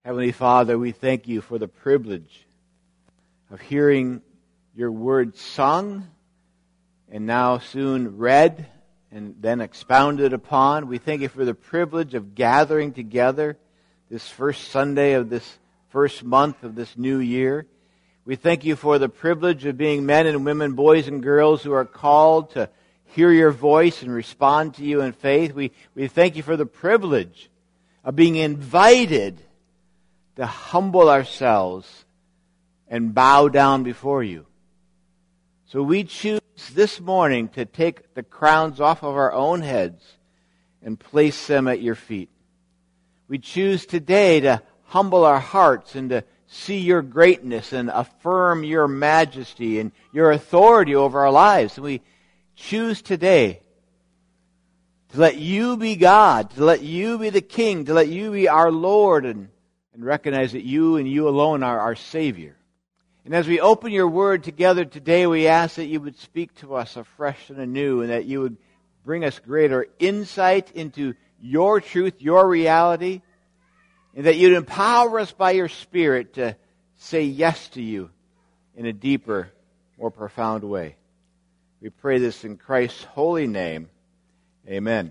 Heavenly Father, we thank you for the privilege of hearing your word sung and now soon read and then expounded upon. We thank you for the privilege of gathering together this first Sunday of this first month of this new year. We thank you for the privilege of being men and women, boys and girls who are called to hear your voice and respond to you in faith. We thank you for the privilege of being invited to humble ourselves and bow down before you. So we choose this morning to take the crowns off of our own heads and place them at your feet. We choose today to humble our hearts and to see your greatness and affirm your majesty and your authority over our lives. And we choose today to let you be God, to let you be the King, to let you be our Lord, and recognize that you and you alone are our Savior. And as we open your word together today, we ask that you would speak to us afresh and anew, and that you would bring us greater insight into your truth, your reality, and that you'd empower us by your Spirit to say yes to you in a deeper, more profound way. We pray this in Christ's holy name. Amen.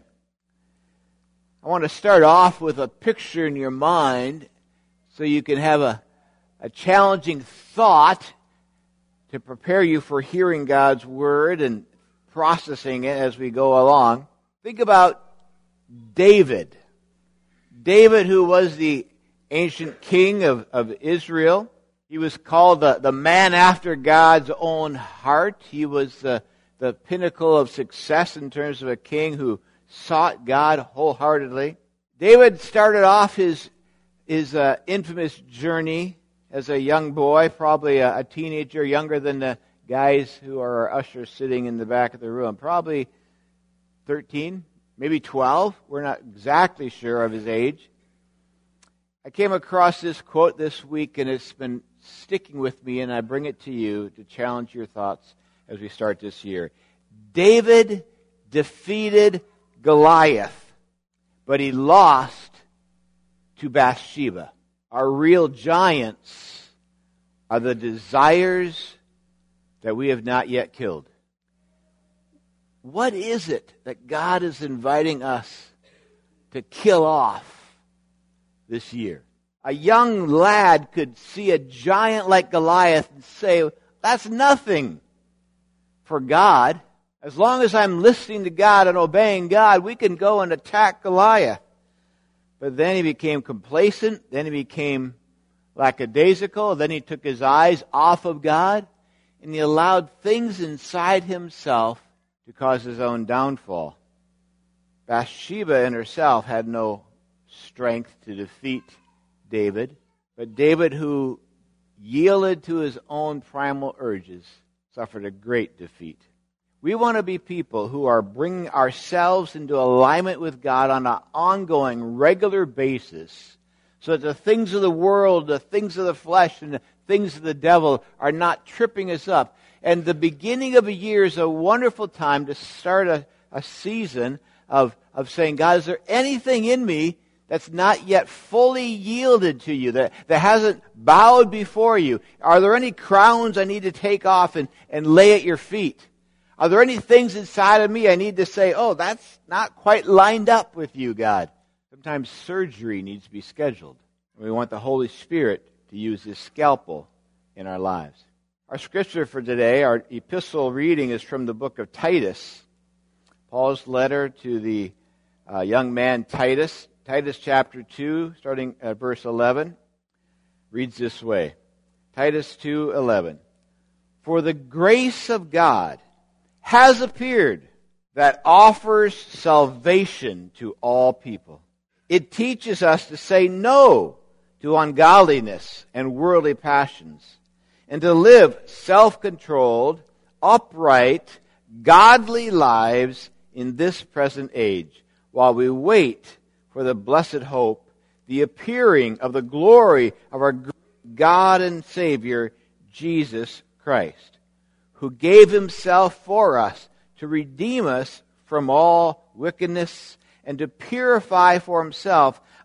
I want to start off with a picture in your mind so you can have a challenging thought to prepare you for hearing God's Word and processing it as we go along. Think about David. David, who was the ancient king of Israel. He was called the man after God's own heart. He was the pinnacle of success in terms of a king who sought God wholeheartedly. David started off his infamous journey as a young boy, probably a teenager, younger than the guys who are our ushers sitting in the back of the room. Probably 13, maybe 12. We're not exactly sure of his age. I came across this quote this week, and it's been sticking with me, and I bring it to you to challenge your thoughts as we start this year. David defeated Goliath, but he lost to Bathsheba. Our real giants are the desires that we have not yet killed. What is it that God is inviting us to kill off this year? A young lad could see a giant like Goliath and say, that's nothing for God. As long as I'm listening to God and obeying God, we can go and attack Goliath. But then he became complacent, then he became lackadaisical, then he took his eyes off of God, and he allowed things inside himself to cause his own downfall. Bathsheba in herself had no strength to defeat David, but David, who yielded to his own primal urges, suffered a great defeat. We want to be people who are bringing ourselves into alignment with God on an ongoing, regular basis, so that the things of the world, the things of the flesh, and the things of the devil are not tripping us up. And the beginning of a year is a wonderful time to start a season of saying, God, is there anything in me that's not yet fully yielded to you, that hasn't bowed before you? Are there any crowns I need to take off and lay at your feet? Are there any things inside of me I need to say, oh, that's not quite lined up with you, God? Sometimes surgery needs to be scheduled. And we want the Holy Spirit to use His scalpel in our lives. Our scripture for today, our epistle reading, is from the book of Titus. Paul's letter to the young man Titus. Titus chapter 2, starting at verse 11, reads this way. Titus 2:11. For the grace of God has appeared that offers salvation to all people. It teaches us to say no to ungodliness and worldly passions, and to live self-controlled, upright, godly lives in this present age, while we wait for the blessed hope, the appearing of the glory of our God and Savior, Jesus Christ, who gave Himself for us to redeem us from all wickedness and to purify for Himself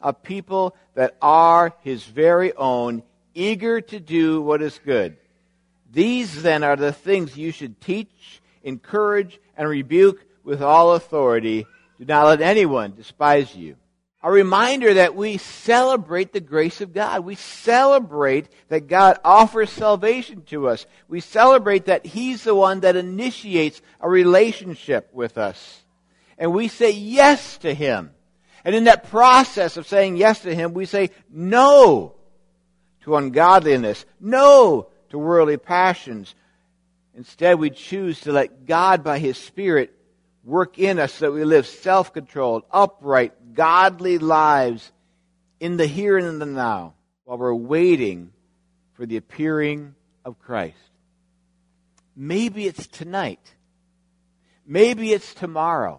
a people that are His very own, eager to do what is good. These then are the things you should teach, encourage, and rebuke with all authority. Do not let anyone despise you. A reminder that we celebrate the grace of God. We celebrate that God offers salvation to us. We celebrate that He's the one that initiates a relationship with us. And we say yes to Him. And in that process of saying yes to Him, we say no to ungodliness, no to worldly passions. Instead, we choose to let God by His Spirit work in us so that we live self-controlled, upright, godly lives in the here and in the now while we're waiting for the appearing of Christ. Maybe it's tonight. Maybe it's tomorrow.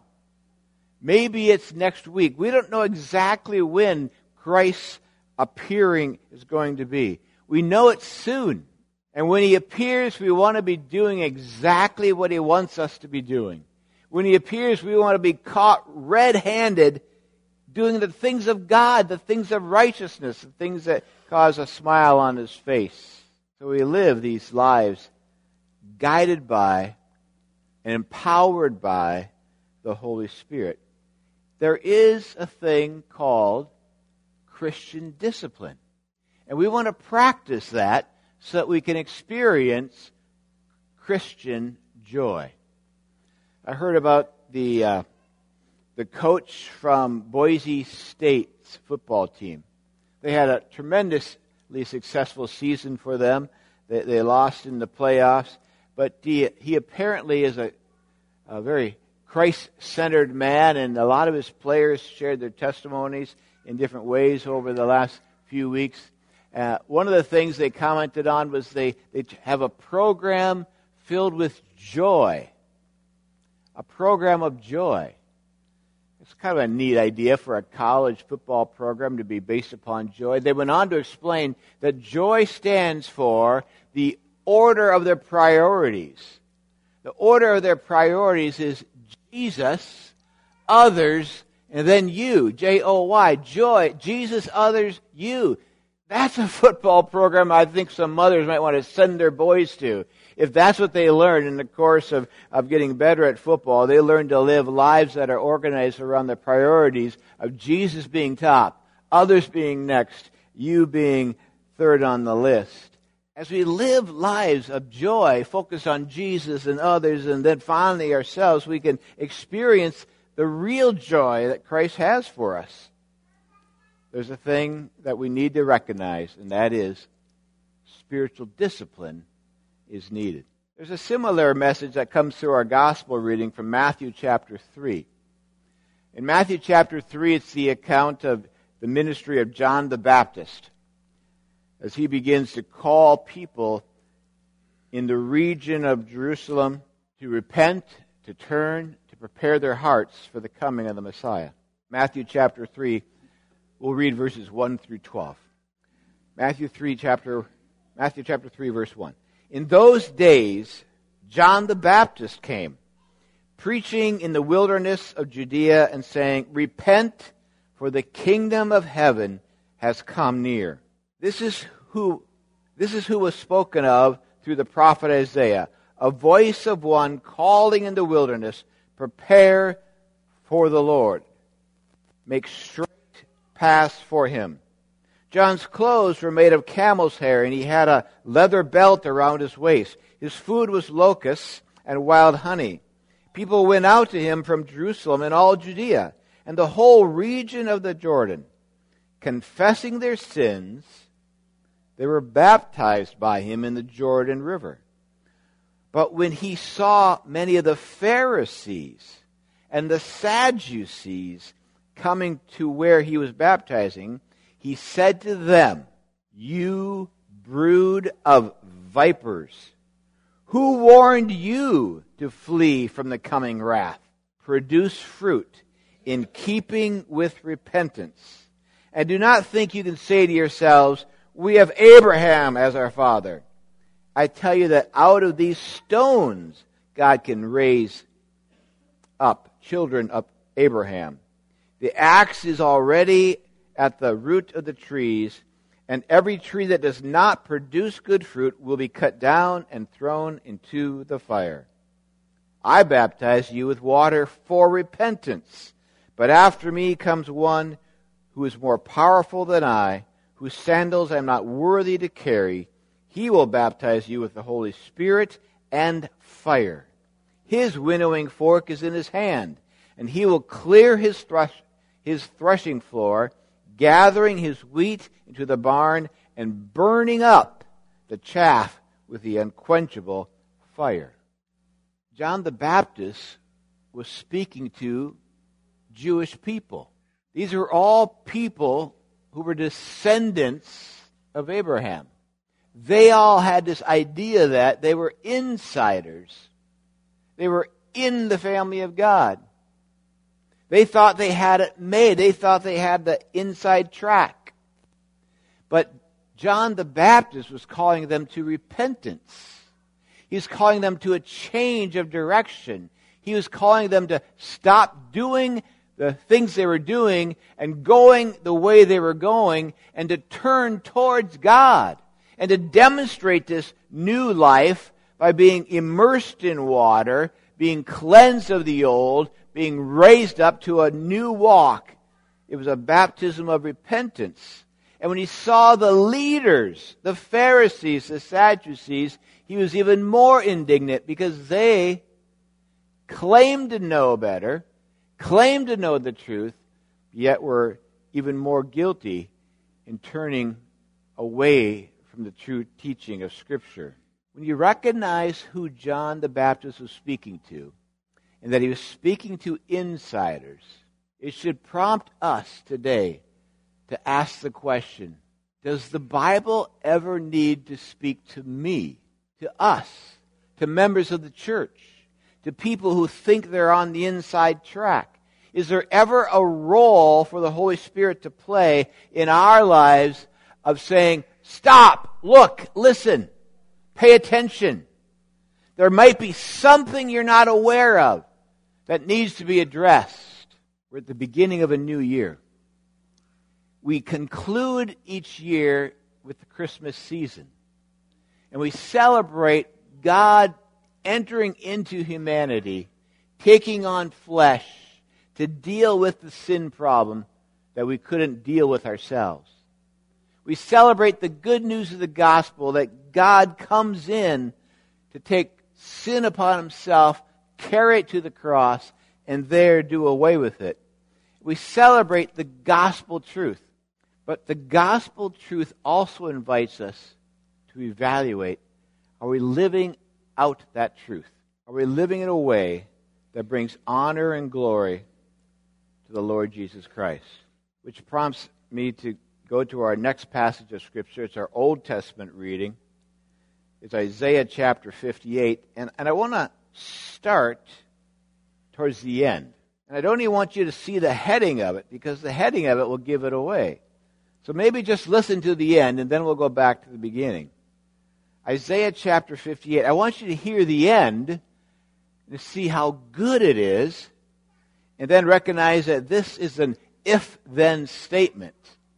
Maybe it's next week. We don't know exactly when Christ's appearing is going to be. We know it's soon. And when He appears, we want to be doing exactly what He wants us to be doing. When He appears, we want to be caught red-handed doing the things of God, the things of righteousness, the things that cause a smile on His face. So we live these lives guided by and empowered by the Holy Spirit. There is a thing called Christian discipline. And we want to practice that so that we can experience Christian joy. I heard about the coach from Boise State's football team. They had a tremendously successful season for them. They lost in the playoffs, but he apparently is a very Christ-centered man, and a lot of his players shared their testimonies in different ways over the last few weeks. One of the things they commented on was they have a program filled with joy. A program of joy. It's kind of a neat idea for a college football program to be based upon joy. They went on to explain that joy stands for the order of their priorities. The order of their priorities is Jesus, others, and then you. J-O-Y. Joy. Jesus, others, you. That's a football program I think some mothers might want to send their boys to. If that's what they learn in the course of getting better at football, they learn to live lives that are organized around the priorities of Jesus being top, others being next, you being third on the list. As we live lives of joy, focus on Jesus and others, and then finally ourselves, we can experience the real joy that Christ has for us. There's a thing that we need to recognize, and that is spiritual discipline is needed. There's a similar message that comes through our gospel reading from Matthew chapter 3. In Matthew chapter 3, it's the account of the ministry of John the Baptist as he begins to call people in the region of Jerusalem to repent, to turn, to prepare their hearts for the coming of the Messiah. Matthew chapter 3, we'll read verses 1 through 12. Matthew chapter 3, verse 1. In those days, John the Baptist came, preaching in the wilderness of Judea and saying, "Repent, for the kingdom of heaven has come near." This is who was spoken of through the prophet Isaiah, a voice of one calling in the wilderness, "Prepare for the Lord. Make straight paths for Him." John's clothes were made of camel's hair, and he had a leather belt around his waist. His food was locusts and wild honey. People went out to him from Jerusalem and all Judea and the whole region of the Jordan. Confessing their sins, they were baptized by him in the Jordan River. But when he saw many of the Pharisees and the Sadducees coming to where he was baptizing, he said to them, "You brood of vipers, who warned you to flee from the coming wrath? Produce fruit in keeping with repentance. And do not think you can say to yourselves, 'We have Abraham as our father.' I tell you that out of these stones God can raise up children of Abraham. The axe is already at the root of the trees, and every tree that does not produce good fruit will be cut down and thrown into the fire. I baptize you with water for repentance, but after me comes one who is more powerful than I, whose sandals I am not worthy to carry. He will baptize you with the Holy Spirit and fire. His winnowing fork is in his hand, and he will clear his threshing floor, gathering his wheat into the barn and burning up the chaff with the unquenchable fire. John the Baptist was speaking to Jewish people. These are all people who were descendants of Abraham. They all had this idea that they were insiders. They were in the family of God. They thought they had it made. They thought they had the inside track. But John the Baptist was calling them to repentance. He was calling them to a change of direction. He was calling them to stop doing the things they were doing and going the way they were going, and to turn towards God and to demonstrate this new life by being immersed in water, being cleansed of the old, being raised up to a new walk. It was a baptism of repentance. And when he saw the leaders, the Pharisees, the Sadducees, he was even more indignant because they claimed to know better, claimed to know the truth, yet were even more guilty in turning away from the true teaching of Scripture. When you recognize who John the Baptist was speaking to, and that he was speaking to insiders, it should prompt us today to ask the question, does the Bible ever need to speak to me, to us, to members of the church, to people who think they're on the inside track? Is there ever a role for the Holy Spirit to play in our lives of saying, stop, look, listen, pay attention? There might be something you're not aware of that needs to be addressed. We're at the beginning of a new year. We conclude each year with the Christmas season. And we celebrate God entering into humanity, taking on flesh to deal with the sin problem that we couldn't deal with ourselves. We celebrate the good news of the gospel that God comes in to take sin upon himself, carry it to the cross, and there do away with it. We celebrate the gospel truth. But the gospel truth also invites us to evaluate, are we living out that truth? Are we living in a way that brings honor and glory to the Lord Jesus Christ? Which prompts me to go to our next passage of Scripture. It's our Old Testament reading. It's Isaiah chapter 58. And I want to start towards the end. And I don't even want you to see the heading of it, because the heading of it will give it away. So maybe just listen to the end, and then we'll go back to the beginning. Isaiah chapter 58. I want you to hear the end to see how good it is, and then recognize that this is an if-then statement.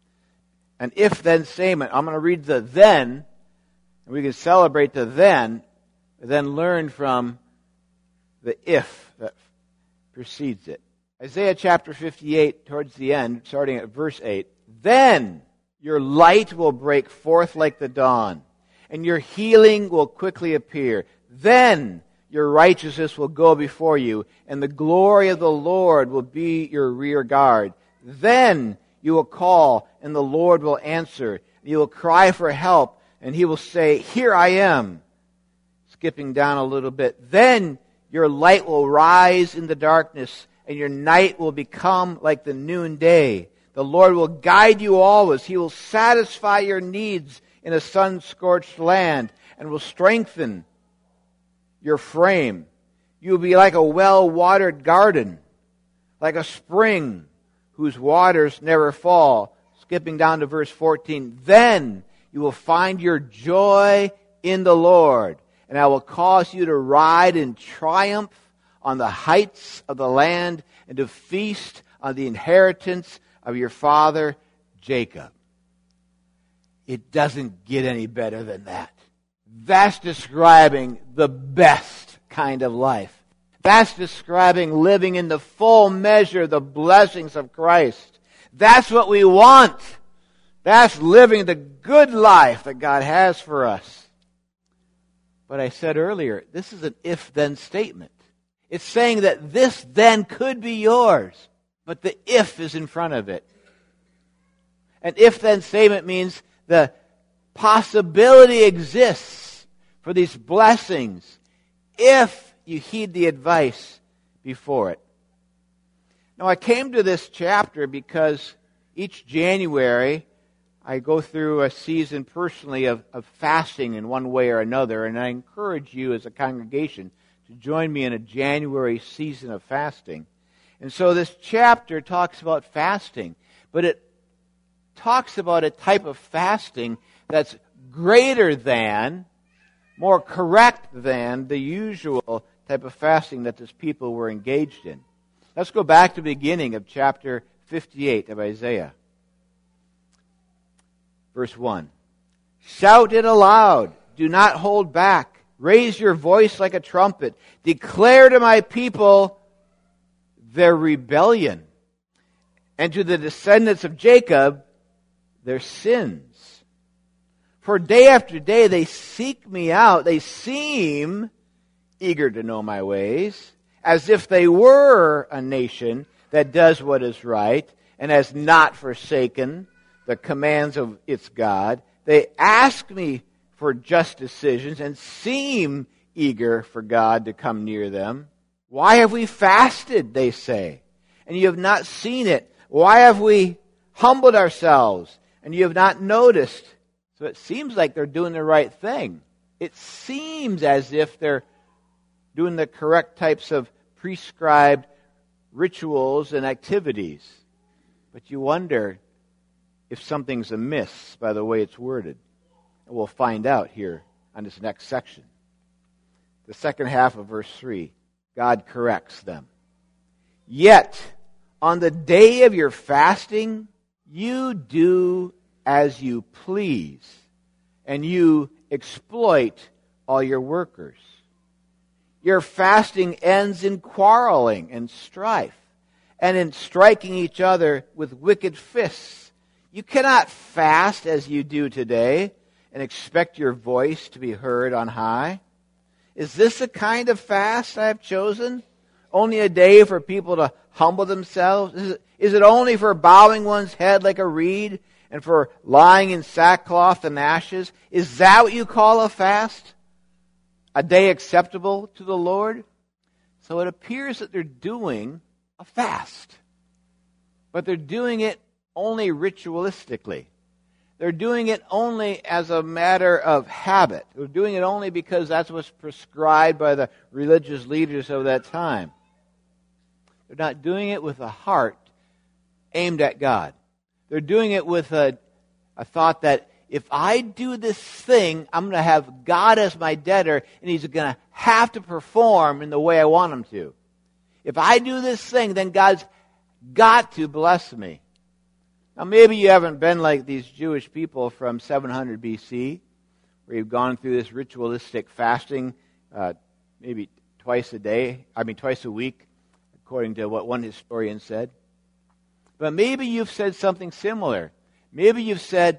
An if-then statement. I'm going to read the then, and we can celebrate the then, and then learn from the if that precedes it. Isaiah chapter 58, towards the end, starting at verse 8. Then your light will break forth like the dawn, and your healing will quickly appear. Then your righteousness will go before you, and the glory of the Lord will be your rear guard. Then you will call, and the Lord will answer. You will cry for help, and he will say, here I am. Skipping down a little bit. Then your light will rise in the darkness, and your night will become like the noonday. The Lord will guide you always. He will satisfy your needs in a sun-scorched land and will strengthen your frame. You will be like a well-watered garden, like a spring whose waters never fall. Skipping down to verse 14. Then you will find your joy in the Lord, and I will cause you to ride in triumph on the heights of the land and to feast on the inheritance of your father Jacob. It doesn't get any better than that. That's describing the best kind of life. That's describing living in the full measure of the blessings of Christ. That's what we want. That's living the good life that God has for us. But I said earlier, this is an if-then statement. It's saying that this then could be yours, but the if is in front of it. An if-then statement means the possibility exists for these blessings if you heed the advice before it. Now, I came to this chapter because each January I go through a season personally of fasting in one way or another, and I encourage you as a congregation to join me in a January season of fasting. And so this chapter talks about fasting, but it talks about a type of fasting that's greater than, more correct than the usual type of fasting that this people were engaged in. Let's go back to the beginning of chapter 58 of Isaiah. Verse 1. Shout it aloud. Do not hold back. Raise your voice like a trumpet. Declare to my people their rebellion, and to the descendants of Jacob their sins. For day after day they seek me out. They seem eager to know my ways, as if they were a nation that does what is right and has not forsaken the commands of its God. They ask me for just decisions and seem eager for God to come near them. Why have we fasted, they say, and you have not seen it? Why have we humbled ourselves, and you have not noticed? So it seems like they're doing the right thing. It seems as if they're doing the correct types of prescribed rituals and activities. But you wonder if something's amiss by the way it's worded. And we'll find out here on this next section. The second half of verse 3, God corrects them. Yet, on the day of your fasting, you do as you please, and you exploit all your workers. Your fasting ends in quarreling and strife, and in striking each other with wicked fists. You cannot fast as you do today and expect your voice to be heard on high. Is this the kind of fast I have chosen? Only a day for people to humble themselves? Is it only for bowing one's head like a reed and for lying in sackcloth and ashes? Is that what you call a fast? A day acceptable to the Lord? So it appears that they're doing a fast. But they're doing it only ritualistically. They're doing it only as a matter of habit. They're doing it only because that's what's prescribed by the religious leaders of that time. They're not doing it with a heart aimed at God. They're doing it with a thought that if I do this thing, I'm going to have God as my debtor, and He's going to have to perform in the way I want Him to. If I do this thing, then God's got to bless me. Now, maybe you haven't been like these Jewish people from 700 BC, where you've gone through this ritualistic fasting, maybe twice a week, according to what one historian said. But maybe you've said something similar. Maybe you've said,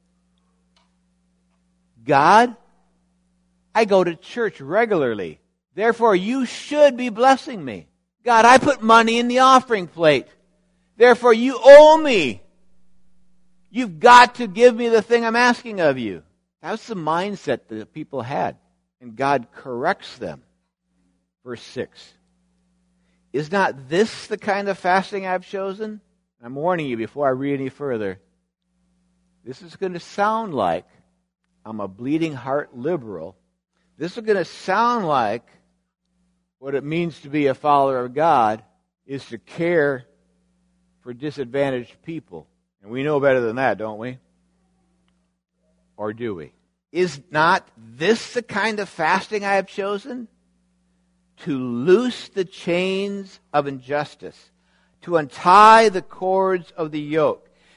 God, I go to church regularly. Therefore, you should be blessing me. God, I put money in the offering plate. Therefore, you owe me. You've got to give me the thing I'm asking of you. That's the mindset that the people had. And God corrects them. Verse 6. Is not this the kind of fasting I've chosen? I'm warning you before I read any further. This is going to sound like I'm a bleeding heart liberal. This is going to sound like what it means to be a follower of God is to care for disadvantaged people. And we know better than that, don't we? Or do we? Is not this the kind of fasting I have chosen? To loose the chains of injustice, to untie the cords of the yoke,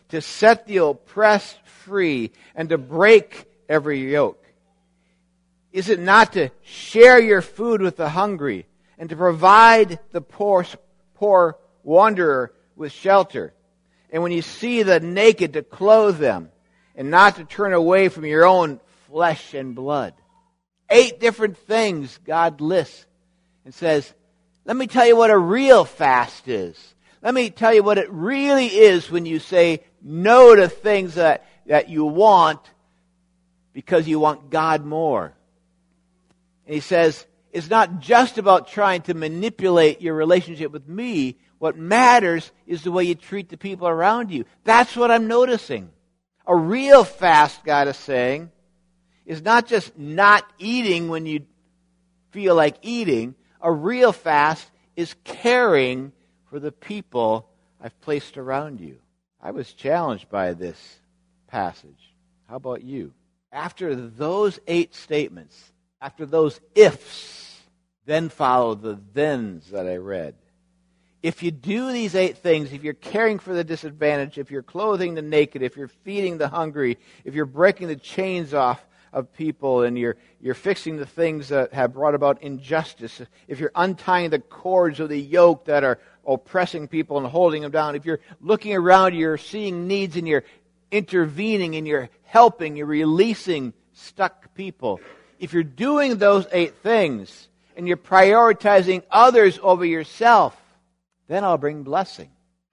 to set the oppressed free, and to break every yoke? Is it not to share your food with the hungry, and to provide the poor wanderer with shelter? And when you see the naked, to clothe them, and not to turn away from your own flesh and blood? 8 different things God lists and says, let me tell you what a real fast is. Let me tell you what it really is when you say no to things that you want because you want God more. And he says, it's not just about trying to manipulate your relationship with me. What matters is the way you treat the people around you. That's what I'm noticing. A real fast, God is saying, is not just not eating when you feel like eating. A real fast is caring for the people I've placed around you. I was challenged by this passage. How about you? After those 8 statements, after those ifs, then follow the thens that I read. If you do these 8 things, if you're caring for the disadvantaged, if you're clothing the naked, if you're feeding the hungry, if you're breaking the chains off of people and you're fixing the things that have brought about injustice, if you're untying the cords of the yoke that are oppressing people and holding them down, if you're looking around, you're seeing needs and you're intervening and you're helping, you're releasing stuck people. If you're doing those 8 things and you're prioritizing others over yourself, then I'll bring blessing.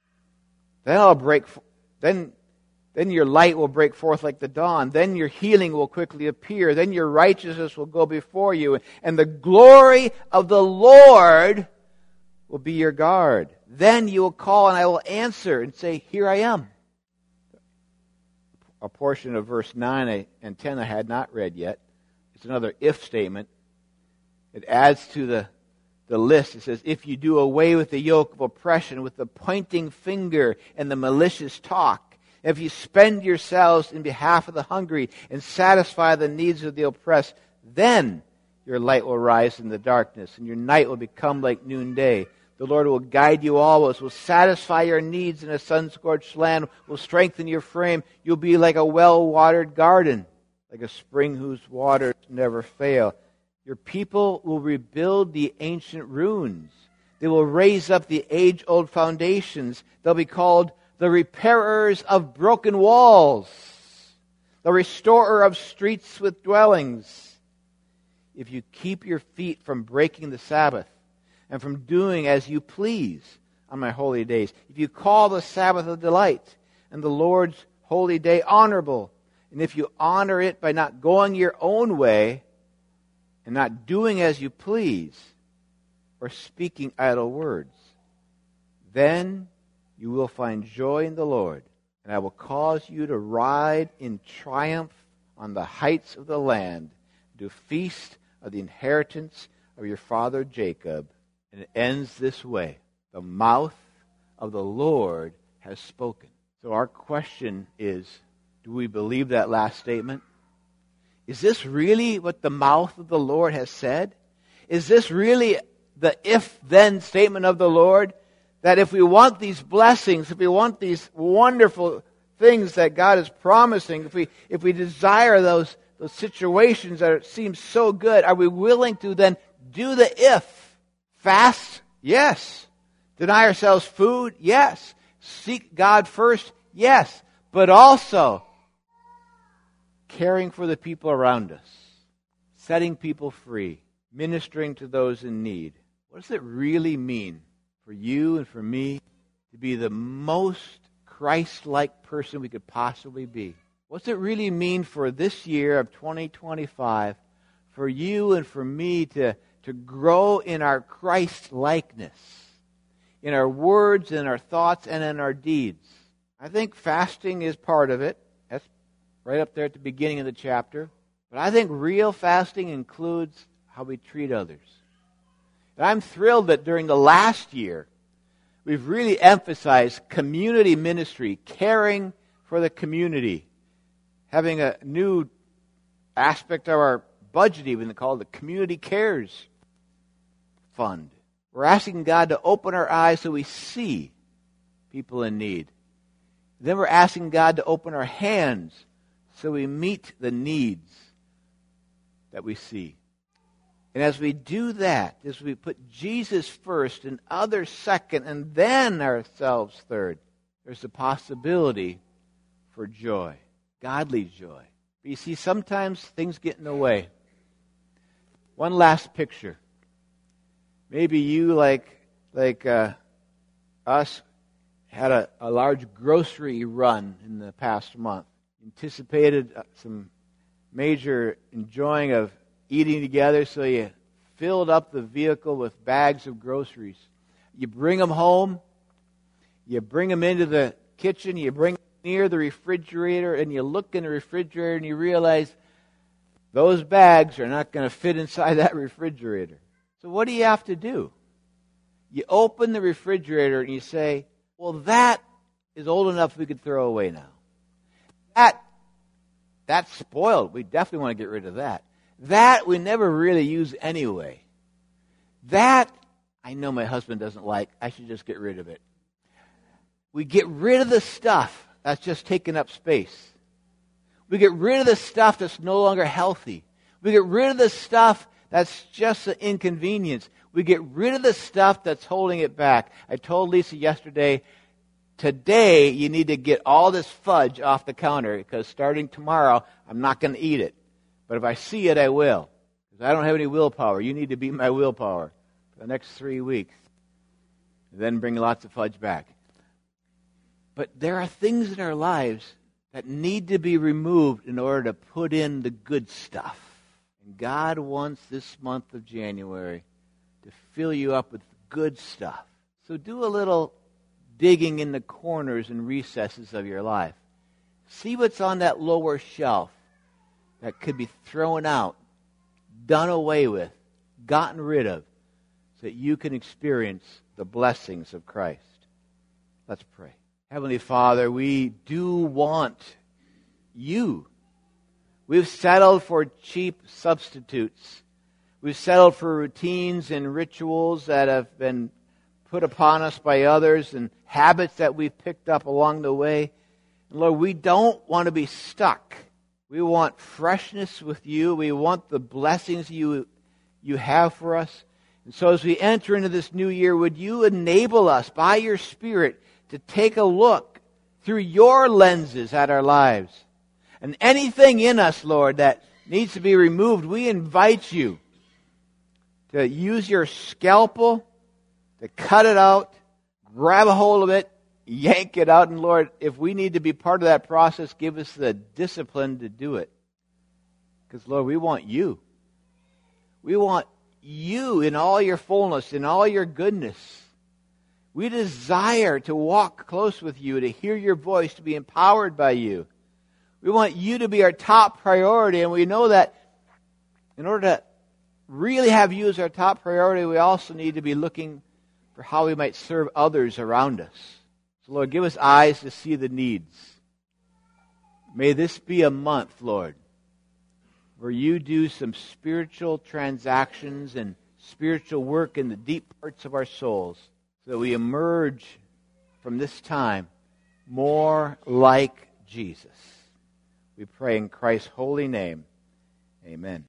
Then your light will break forth like the dawn. Then your healing will quickly appear. Then your righteousness will go before you. And the glory of the Lord will be your guard. Then you will call and I will answer and say, here I am. A portion of verse 9 and 10 I had not read yet. It's another if statement. It adds to the list. It says, if you do away with the yoke of oppression, with the pointing finger and the malicious talk, if you spend yourselves in behalf of the hungry and satisfy the needs of the oppressed, then your light will rise in the darkness and your night will become like noonday. The Lord will guide you always, will satisfy your needs in a sun-scorched land, will strengthen your frame. You'll be like a well-watered garden, like a spring whose waters never fail. Your people will rebuild the ancient ruins. They will raise up the age-old foundations. They'll be called the repairers of broken walls, the restorer of streets with dwellings. If you keep your feet from breaking the Sabbath and from doing as you please on my holy days, if you call the Sabbath a delight and the Lord's holy day honorable, and if you honor it by not going your own way and not doing as you please or speaking idle words, then you will find joy in the Lord, and I will cause you to ride in triumph on the heights of the land, to feast of the inheritance of your father Jacob. And it ends this way: the mouth of the Lord has spoken. So our question is, do we believe that last statement? Is this really what the mouth of the Lord has said? Is this really the if-then statement of the Lord? That if we want these blessings, if we want these wonderful things that God is promising, if we desire those situations that seem so good, are we willing to then do the if? Fast? Yes. Deny ourselves food? Yes. Seek God first? Yes. But also caring for the people around us, setting people free, ministering to those in need. What does it really mean for you and for me to be the most Christ-like person we could possibly be? What's it really mean for this year of 2025 for you and for me to grow in our Christ-likeness, in our words, in our thoughts, and in our deeds? I think fasting is part of it. That's right up there at the beginning of the chapter. But I think real fasting includes how we treat others. And I'm thrilled that during the last year, we've really emphasized community ministry, caring for the community, having a new aspect of our budget even called the Community Cares Fund. We're asking God to open our eyes so we see people in need. Then we're asking God to open our hands so we meet the needs that we see. And as we do that, as we put Jesus first and others second and then ourselves third, there's a possibility for joy, godly joy. But you see, sometimes things get in the way. One last picture. Maybe you, like us, had a large grocery run in the past month. Anticipated some major enjoying of eating together, so you filled up the vehicle with bags of groceries. You bring them home, you bring them into the kitchen, you bring them near the refrigerator, and you look in the refrigerator and you realize those bags are not going to fit inside that refrigerator. So what do you have to do? You open the refrigerator and you say, well, that is old enough we could throw away now. That's spoiled. We definitely want to get rid of that. That we never really use anyway. That I know my husband doesn't like. I should just get rid of it. We get rid of the stuff that's just taking up space. We get rid of the stuff that's no longer healthy. We get rid of the stuff that's just an inconvenience. We get rid of the stuff that's holding it back. I told Lisa yesterday, today you need to get all this fudge off the counter because starting tomorrow I'm not going to eat it. But if I see it, I will. Because I don't have any willpower. You need to be my willpower for the next 3 weeks. And then bring lots of fudge back. But there are things in our lives that need to be removed in order to put in the good stuff. And God wants this month of January to fill you up with good stuff. So do a little digging in the corners and recesses of your life. See what's on that lower shelf that could be thrown out, done away with, gotten rid of, so that you can experience the blessings of Christ. Let's pray. Heavenly Father, we do want you. We've settled for cheap substitutes. We've settled for routines and rituals that have been put upon us by others and habits that we've picked up along the way. And Lord, we don't want to be stuck. We want freshness with you. We want the blessings you have for us. And so as we enter into this new year, would you enable us by your Spirit to take a look through your lenses at our lives? And anything in us, Lord, that needs to be removed, we invite you to use your scalpel to cut it out, grab a hold of it, yank it out. And Lord, if we need to be part of that process, give us the discipline to do it. Because Lord, we want you. We want you in all your fullness, in all your goodness. We desire to walk close with you, to hear your voice, to be empowered by you. We want you to be our top priority, and we know that in order to really have you as our top priority, we also need to be looking for how we might serve others around us. So Lord, give us eyes to see the needs. May this be a month, Lord, where you do some spiritual transactions and spiritual work in the deep parts of our souls, so that we emerge from this time more like Jesus. We pray in Christ's holy name. Amen.